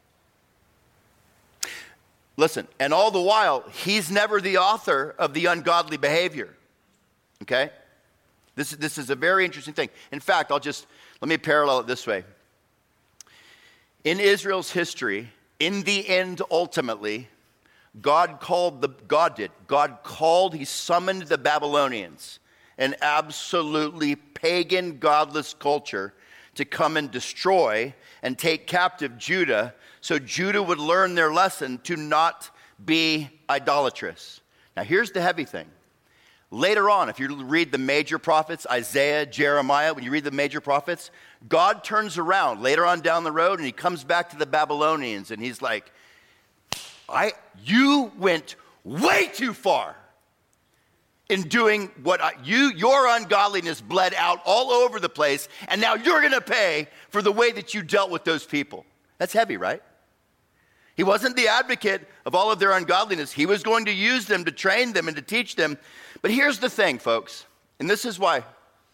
Listen, and all the while, he's never the author of the ungodly behavior. Okay? This, this is a very interesting thing. In fact, I'll just, let me parallel it this way. In Israel's history, in the end, ultimately, God called the, God did, God called, he summoned the Babylonians, an absolutely pagan, godless culture, to come and destroy and take captive Judah, so Judah would learn their lesson to not be idolatrous. Now here's the heavy thing. Later on, if you read the major prophets, Isaiah, Jeremiah, when you read the major prophets, God turns around later on down the road and he comes back to the Babylonians and he's like, I, you went way too far in doing what I, you, your ungodliness bled out all over the place, and now you're going to pay for the way that you dealt with those people. That's heavy, right? He wasn't the advocate of all of their ungodliness. He was going to use them to train them and to teach them. But here's the thing, folks, and this is why.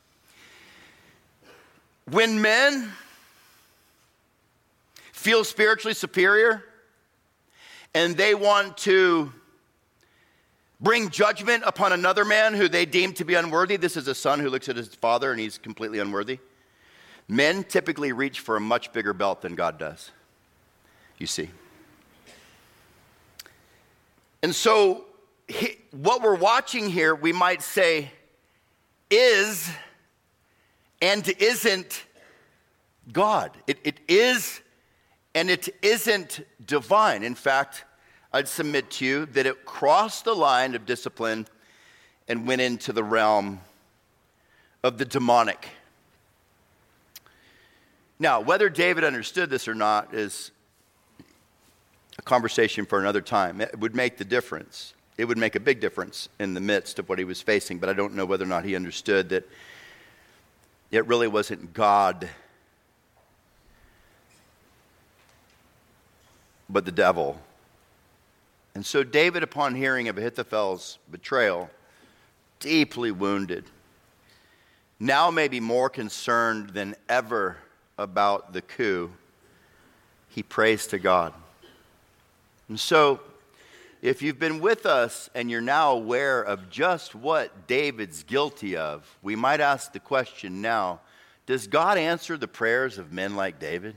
When men feel spiritually superior and they want to bring judgment upon another man who they deem to be unworthy, this is a son who looks at his father and he's completely unworthy. Men typically reach for a much bigger belt than God does, you see. And so he, what we're watching here, we might say, is and isn't God. It, it is and it isn't divine. In fact, I'd submit to you that it crossed the line of discipline and went into the realm of the demonic. Now, whether David understood this or not is a conversation for another time. It would make the difference. It would make a big difference in the midst of what he was facing, but I don't know whether or not he understood that it really wasn't God, but the devil. And so David, upon hearing of Ahithophel's betrayal, deeply wounded, now maybe more concerned than ever about the coup, he prays to God. And so, if you've been with us and you're now aware of just what David's guilty of, we might ask the question now, does God answer the prayers of men like David?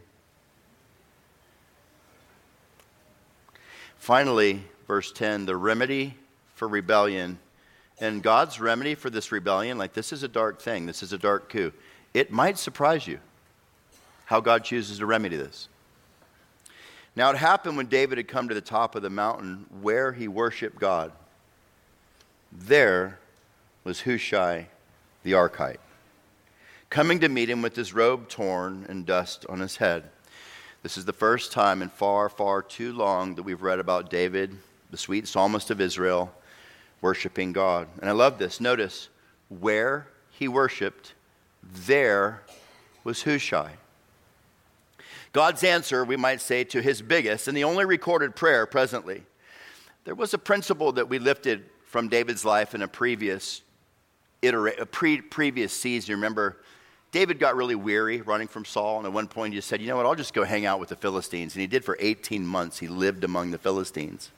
Finally, verse ten, the remedy for rebellion. And God's remedy for this rebellion, like this is a dark thing, this is a dark coup. It might surprise you how God chooses to remedy this. Now it happened when David had come to the top of the mountain where he worshiped God. There was Hushai the Archite, coming to meet him with his robe torn and dust on his head. This is the first time in far, far too long that we've read about David, the sweet psalmist of Israel, worshiping God. And I love this. Notice, where he worshiped, there was Hushai. God's answer, we might say, to his biggest and the only recorded prayer presently. There was a principle that we lifted from David's life in a previous iterate, a pre, previous season. Remember, David got really weary running from Saul, and at one point he just said, you know what, I'll just go hang out with the Philistines. And he did for eighteen months. He lived among the Philistines.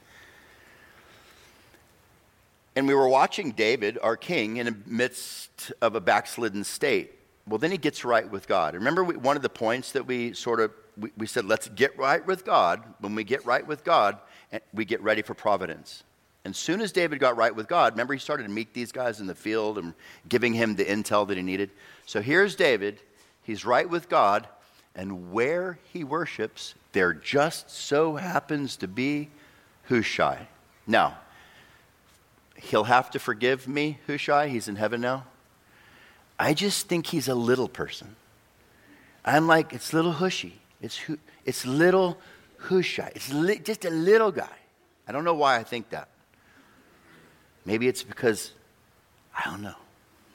And we were watching David, our king, in the midst of a backslidden state. Well, then he gets right with God. Remember we, one of the points that we sort of, we, we said, let's get right with God. When we get right with God, we get ready for providence. And soon as David got right with God, remember he started to meet these guys in the field and giving him the intel that he needed. So here's David. He's right with God. And where he worships, there just so happens to be Hushai. Now, he'll have to forgive me, Hushai. He's in heaven now. I just think he's a little person. I'm like, it's little Hushy. It's it's little Hushai. It's li- just a little guy. I don't know why I think that. Maybe it's because, I don't know.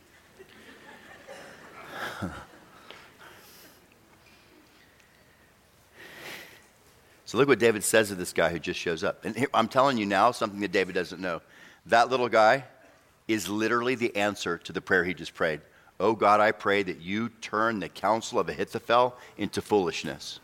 So look what David says of this guy who just shows up. And here, I'm telling you now something that David doesn't know. That little guy is literally the answer to the prayer he just prayed. Oh God, I pray that you turn the counsel of Ahithophel into foolishness.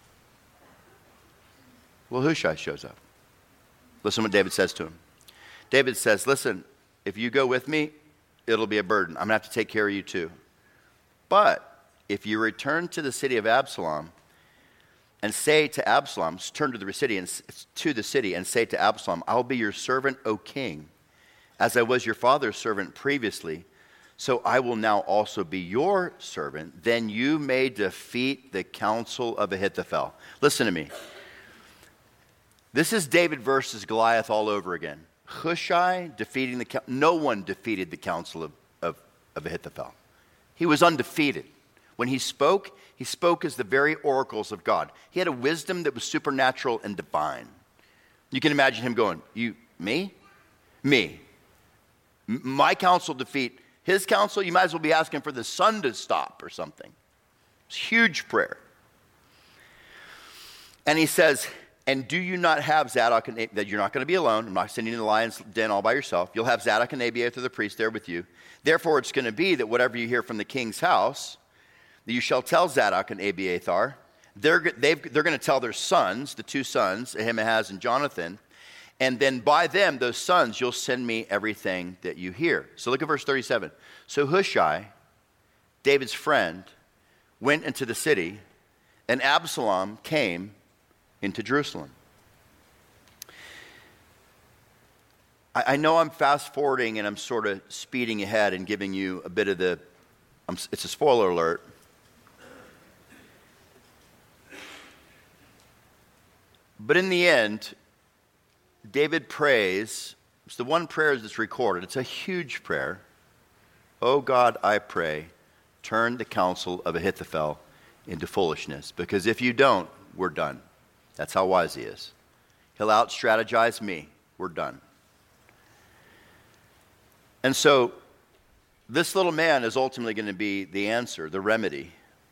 Well, Hushai shows up. Listen to what David says to him. David says, listen, if you go with me, it'll be a burden. I'm going to have to take care of you too. But if you return to the city of Absalom and say to Absalom, turn to the city and to the city and say to Absalom, I'll be your servant, O king, as I was your father's servant previously. So I will now also be your servant. Then you may defeat the counsel of Ahithophel. Listen to me. This is David versus Goliath all over again. Hushai defeating the, no one defeated the counsel of, of, of Ahithophel. He was undefeated. When he spoke, he spoke as the very oracles of God. He had a wisdom that was supernatural and divine. You can imagine him going, you, me? Me. M- my counsel defeat his counsel? You might as well be asking for the sun to stop or something. It's a huge prayer. And he says, and do you not have Zadok and that you're not going to be alone. I'm not sending you to the lion's den all by yourself. You'll have Zadok and Abiathar the priest there with you. Therefore, it's going to be that whatever you hear from the king's house, that you shall tell Zadok and Abiathar. They're, they've, they're going to tell their sons, the two sons, Ahimaaz and Jonathan. And then by them, those sons, you'll send me everything that you hear. So look at verse thirty-seven. So Hushai, David's friend, went into the city, and Absalom came into Jerusalem. I, I know I'm fast forwarding and I'm sort of speeding ahead and giving you a bit of the, um, it's a spoiler alert. But in the end, David prays, it's the one prayer that's recorded. It's a huge prayer. Oh God, I pray, turn the counsel of Ahithophel into foolishness. Because if you don't, we're done. That's how wise he is. He'll out-strategize me. We're done. And so this little man is ultimately going to be the answer, the remedy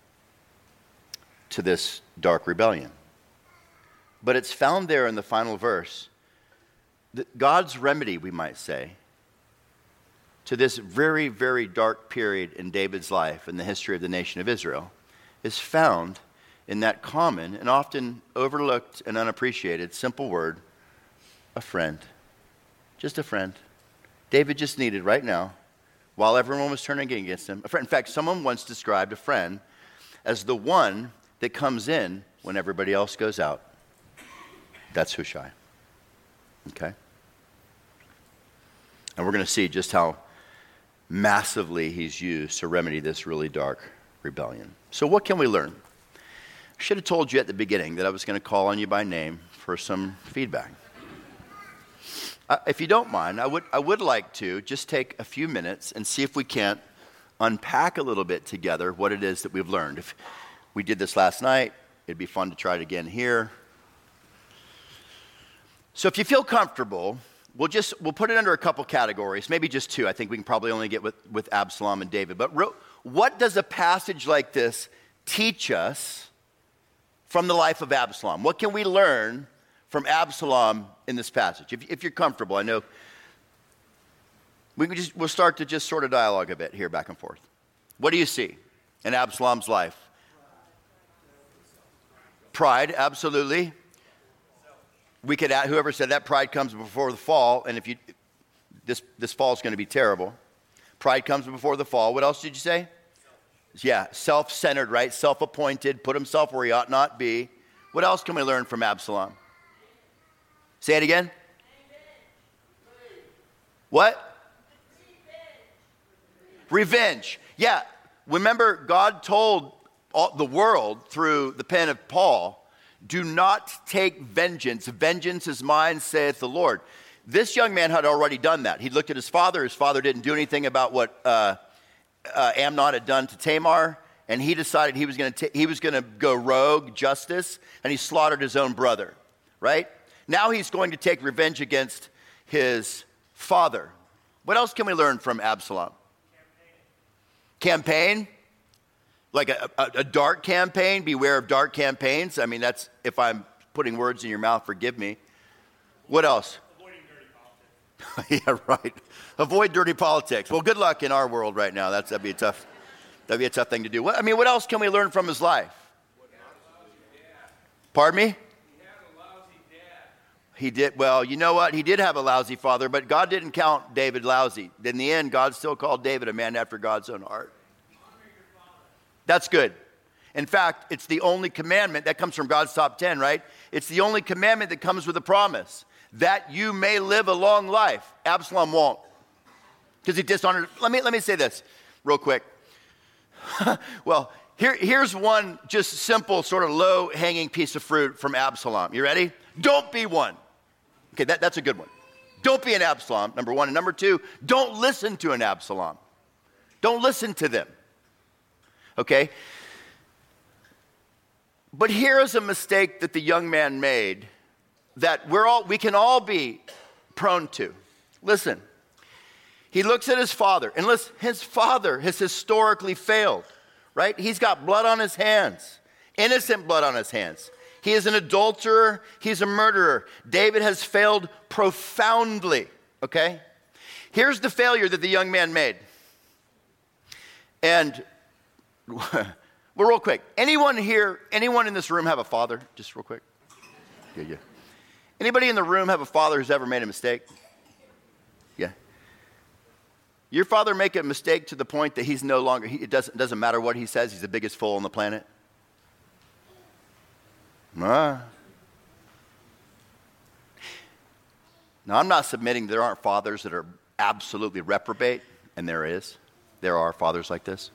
to this dark rebellion. But it's found there in the final verse. God's remedy, we might say, to this very, very dark period in David's life in the history of the nation of Israel is found in that common and often overlooked and unappreciated simple word, a friend. Just a friend. David just needed right now, while everyone was turning against him, a friend. In fact, someone once described a friend as the one that comes in when everybody else goes out. That's Hushai. Okay? And we're going to see just how massively he's used to remedy this really dark rebellion. So what can we learn? I should have told you at the beginning that I was going to call on you by name for some feedback. Uh, if you don't mind, I would I would like to just take a few minutes and see if we can't unpack a little bit together what it is that we've learned. If we did this last night, it'd be fun to try it again here. So if you feel comfortable, we'll just we'll put it under a couple categories, maybe just two. I think we can probably only get with, with Absalom and David. But re- what does a passage like this teach us from the life of Absalom? What can we learn from Absalom in this passage? If, if you're comfortable, I know we can just we'll start to just sort of dialogue a bit here back and forth. What do you see in Absalom's life? Pride, absolutely. We could add, whoever said that pride comes before the fall, and if you this this fall is going to be terrible. Pride comes before the fall. What else did you say? Yeah, self-centered, right? Self-appointed, put himself where he ought not be. What else can we learn from Absalom? Say it again. What? Revenge. Yeah, remember God told all, the world through the pen of Paul, do not take vengeance. Vengeance is mine, saith the Lord. This young man had already done that. He looked at his father. His father didn't do anything about what uh, uh, Amnon had done to Tamar, and he decided he was going to he was going to go rogue justice, and he slaughtered his own brother. Right? Now he's going to take revenge against his father. What else can we learn from Absalom? Campaign. Campaign? Like a, a, a dark campaign, beware of dark campaigns. I mean, that's, if I'm putting words in your mouth, forgive me. What else? Avoiding dirty politics. Yeah, right. Avoid dirty politics. Well, good luck in our world right now. That's, that'd be a tough, that'd be a tough thing to do. What, I mean, what else can we learn from his life? Pardon me? He did, well, you know what? He did have a lousy father, but God didn't count David lousy. In the end, God still called David a man after God's own heart. That's good. In fact, it's the only commandment that comes from God's top ten, right? It's the only commandment that comes with a promise that you may live a long life. Absalom won't, because he dishonored. Let me, let me say this real quick. Well, here, here's one just simple sort of low-hanging piece of fruit from Absalom. You ready? Don't be one. Okay, that, that's a good one. Don't be an Absalom, number one. And number two, don't listen to an Absalom. Don't listen to them. Okay? But here is a mistake that the young man made that we're all, we can all be prone to. Listen, he looks at his father, and listen, his father has historically failed, right? He's got blood on his hands, innocent blood on his hands. He is an adulterer. He's a murderer. David has failed profoundly, okay? Here's the failure that the young man made. And, well, real quick, anyone here, anyone in this room have a father? Just real quick. Yeah, yeah. Anybody in the room have a father who's ever made a mistake? Yeah. Your father make a mistake to the point that he's no longer, he, it doesn't, doesn't matter what he says, he's the biggest fool on the planet? Ah. Now, I'm not submitting there aren't fathers that are absolutely reprobate, and there is. There are fathers like this.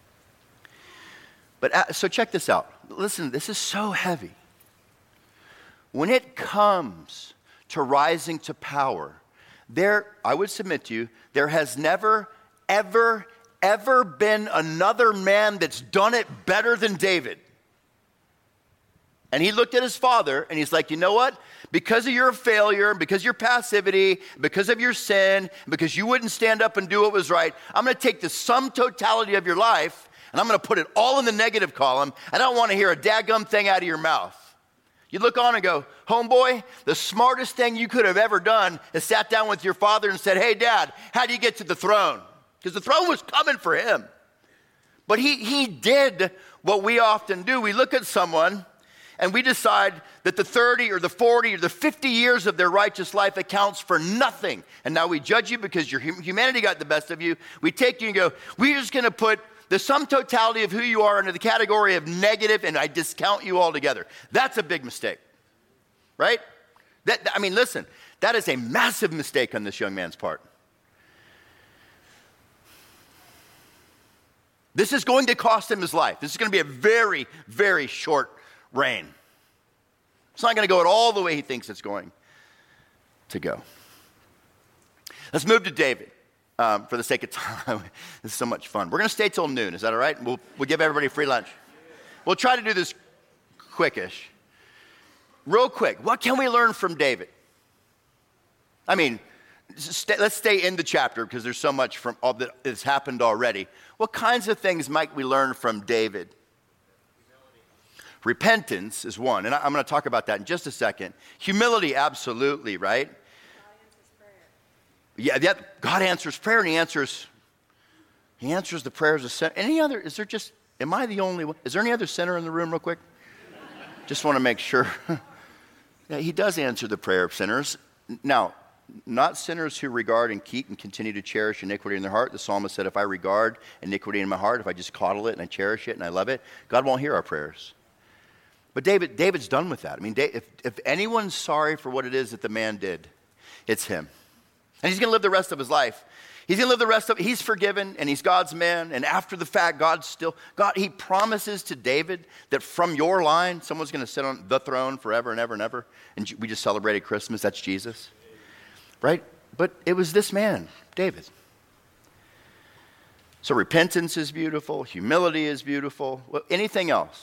But uh, so check this out. Listen, this is so heavy. When it comes to rising to power, there, I would submit to you, there has never, ever, ever been another man that's done it better than David. And he looked at his father and he's like, you know what? Because of your failure, because of your passivity, because of your sin, because you wouldn't stand up and do what was right, I'm going to take the sum totality of your life and I'm going to put it all in the negative column. I don't want to hear a daggum thing out of your mouth. You look on and go, homeboy, the smartest thing you could have ever done is sat down with your father and said, hey, Dad, how do you get to the throne? Because the throne was coming for him. But he, he did what we often do. We look at someone and we decide that the thirty or the forty or the fifty years of their righteous life accounts for nothing. And now we judge you because your humanity got the best of you. We take you and go, we're just going to put the sum totality of who you are into the category of negative, and I discount you altogether. That's a big mistake, right? That, I mean, listen, that is a massive mistake on this young man's part. This is going to cost him his life. This is going to be a very, very short reign. It's not going to go at all the way he thinks it's going to go. Let's move to David. Um, for the sake of time, this is so much fun. We're going to stay till noon. Is that all right? We'll, we'll give everybody free lunch. We'll try to do this quickish. Real quick, what can we learn from David? I mean, stay, let's stay in the chapter because there's so much from all that has happened already. What kinds of things might we learn from David? Humility. Repentance is one, and I, I'm going to talk about that in just a second. Humility, absolutely, right? Yeah, yeah, God answers prayer, and He answers, He answers the prayers of sin. Any other? Is there just? Am I the only one? Is there any other sinner in the room, real quick? Just want to make sure. Yeah, He does answer the prayer of sinners. Now, not sinners who regard and keep and continue to cherish iniquity in their heart. The psalmist said, "If I regard iniquity in my heart, if I just coddle it and I cherish it and I love it, God won't hear our prayers." But David, David's done with that. I mean, if if anyone's sorry for what it is that the man did, it's him. And he's going to live the rest of his life. He's going to live the rest of it. He's forgiven, and he's God's man. And after the fact, God still, God, he promises to David that from your line, someone's going to sit on the throne forever and ever and ever. And we just celebrated Christmas. That's Jesus. Right? But it was this man, David. So repentance is beautiful. Humility is beautiful. Well, anything else?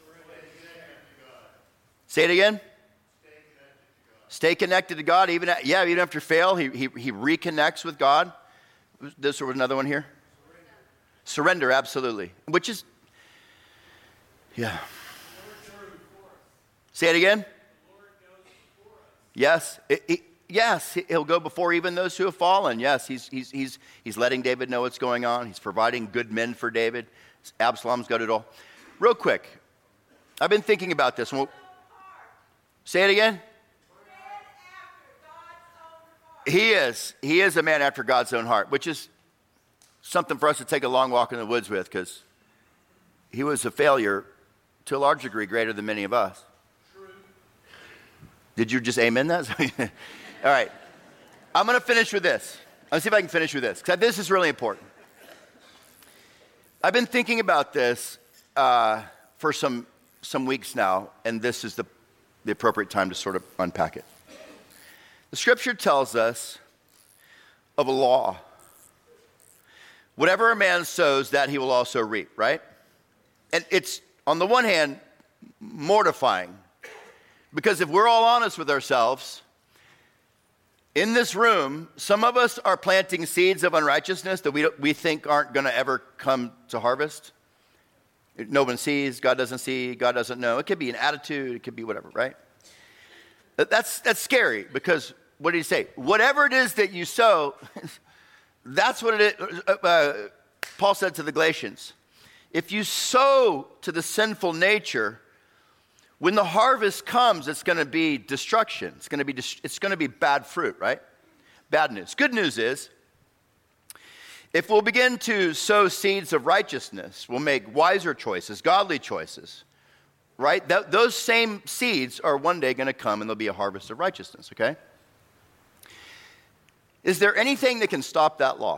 Say it again. Stay connected to God, even at, yeah, even after fail, he, he he reconnects with God. This was another one here. Surrender, Surrender absolutely. Which is, yeah. Say it again. Yes. It, it, yes, he'll go before even those who have fallen. Yes, he's, he's, he's, he's letting David know what's going on. He's providing good men for David. Absalom's got it all. Real quick, I've been thinking about this. Well, say it again. He is. He is a man after God's own heart, which is something for us to take a long walk in the woods with, because he was a failure to a large degree, greater than many of us. True. Did you just amen that? All right. I'm going to finish with this. Let's see if I can finish with this, because this is really important. I've been thinking about this uh, for some some weeks now, and this is the, the appropriate time to sort of unpack it. The scripture tells us of a law. Whatever a man sows, that he will also reap, right? And it's, on the one hand, mortifying. Because if we're all honest with ourselves, in this room, some of us are planting seeds of unrighteousness that we, we think aren't going to ever come to harvest. No one sees, God doesn't see, God doesn't know. It could be an attitude, it could be whatever, right? That's, that's scary, because what did he say? Whatever it is that you sow, that's what it is. Uh, Paul said to the Galatians, if you sow to the sinful nature, when the harvest comes, it's going to be destruction. It's going to be it's going to be bad fruit, right? Bad news. Good news is, if we'll begin to sow seeds of righteousness, we'll make wiser choices, godly choices, right? That, those same seeds are one day going to come, and there'll be a harvest of righteousness, okay? Is there anything that can stop that law?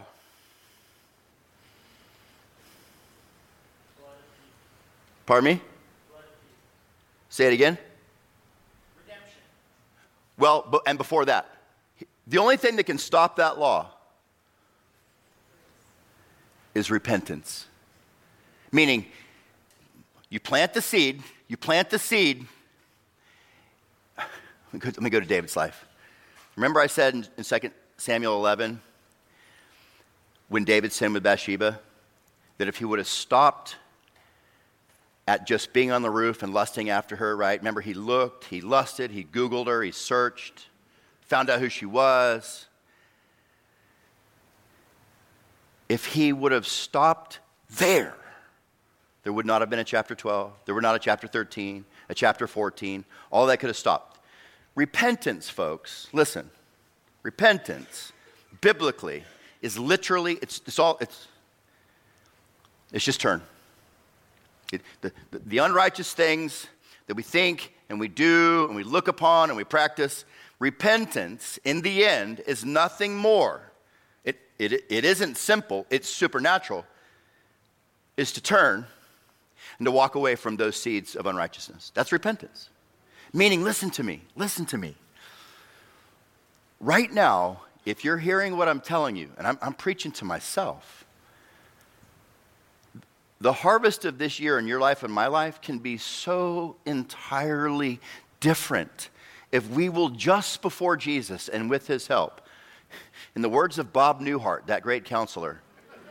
Pardon me? Say it again. Redemption. Well, and before that, the only thing that can stop that law is repentance. Meaning, you plant the seed, you plant the seed. Let me go, let me go to David's life. Remember I said in, in Second Samuel eleven, when David sinned with Bathsheba, that if he would have stopped at just being on the roof and lusting after her, right? Remember, he looked, he lusted, he Googled her, he searched, found out who she was. If he would have stopped there, there would not have been a chapter twelve, there would not a chapter thirteen, a chapter fourteen. All that could have stopped. Repentance, folks, listen. Repentance, biblically, is literally, it's, it's all, it's, it's just turn. It, the, the, the unrighteous things that we think and we do and we look upon and we practice, repentance, in the end, is nothing more. It, it, it isn't simple, it's supernatural, is to turn and to walk away from those seeds of unrighteousness. That's repentance. Meaning, listen to me, listen to me. Right now, if you're hearing what I'm telling you, and I'm, I'm preaching to myself, the harvest of this year in your life and my life can be so entirely different if we will just before Jesus and with his help, in the words of Bob Newhart, that great counselor,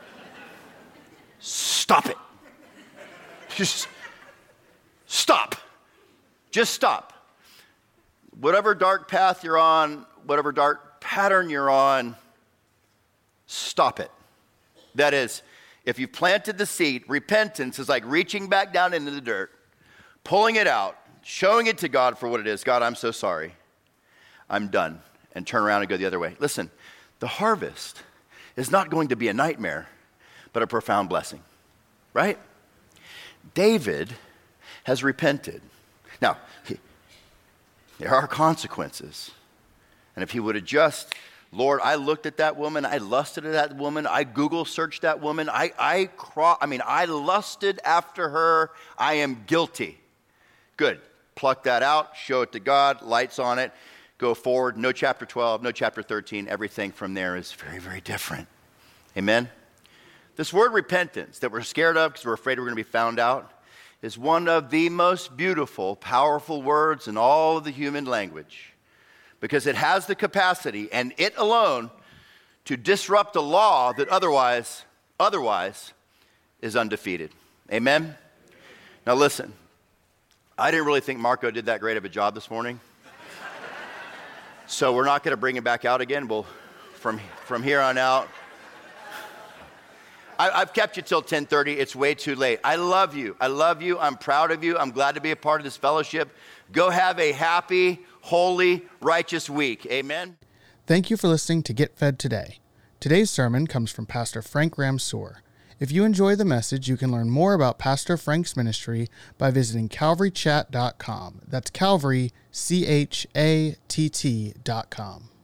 stop it. Just stop. Just stop. Whatever dark path you're on, whatever dark pattern you're on, stop it. That is, if you planted the seed, repentance is like reaching back down into the dirt, pulling it out, showing it to God for what it is. God, I'm so sorry. I'm done. And turn around and go the other way. Listen, the harvest is not going to be a nightmare, but a profound blessing, right? David has repented. Now, he, there are consequences. And if he would have just, Lord, I looked at that woman, I lusted at that woman, I Google searched that woman, I I craw, I mean, I lusted after her, I am guilty. Good. Pluck that out, show it to God, lights on it, go forward. No chapter twelve, no chapter thirteen. Everything from there is very, very different. Amen? This word repentance that we're scared of because we're afraid we're going to be found out is one of the most beautiful, powerful words in all of the human language, because it has the capacity, and it alone, to disrupt a law that otherwise, otherwise is undefeated. Amen? Now listen, I didn't really think Marco did that great of a job this morning. So we're not going to bring him back out again. We'll, from, from here on out, I, I've kept you till ten thirty. It's way too late. I love you. I love you. I'm proud of you. I'm glad to be a part of this fellowship. Go have a happy, holy, righteous week. Amen. Thank you for listening to Get Fed Today. Today's sermon comes from Pastor Frank Ramsour. If you enjoy the message, you can learn more about Pastor Frank's ministry by visiting calvary chat dot com. That's Calvary, C H A T T dot com.